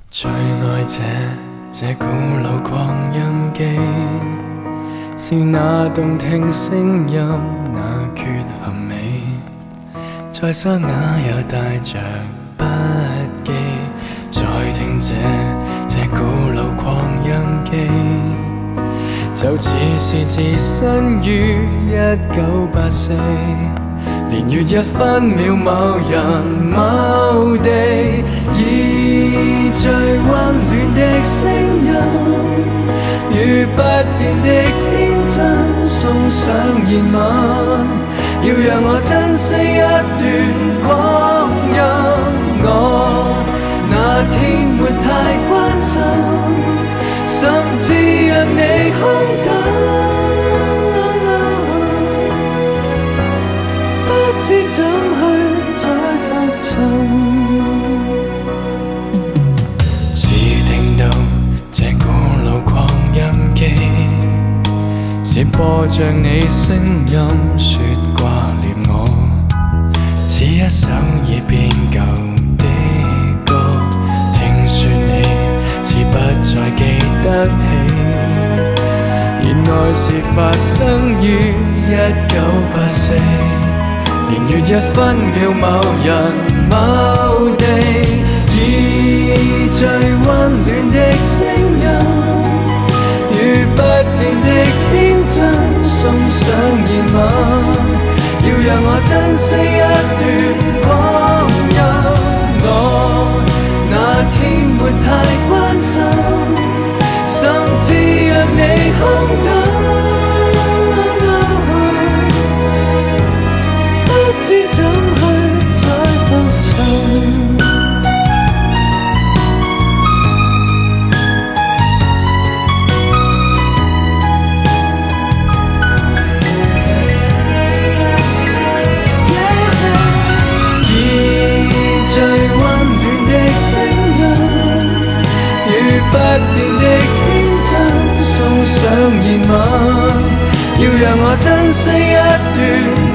最愛這古老擴音機，是那動聽聲音，那缺陷美，在沙啞也帶着筆記，再聽這古老擴音機，就似是置身於1984。年月1分秒某人某地，以最溫暖的聲音與不變的天真送上熱吻，要讓我珍惜一段光陰。我那天沒太關心，甚至讓你空等。不知怎去再復尋，只聽到這古老擴音機，是播着你聲音說掛念我，似一首已變舊的歌。聽說你似不再記得起，原來是發生於1984。年月1分秒某人某地，以最溫暖的聲音與不變的天真送上熱吻，要讓我珍惜一段光陰。我那天沒太關心，甚至讓你空等。不知怎去再復尋，以最溫暖的聲音與不變的天真送上熱吻，要讓我珍惜一段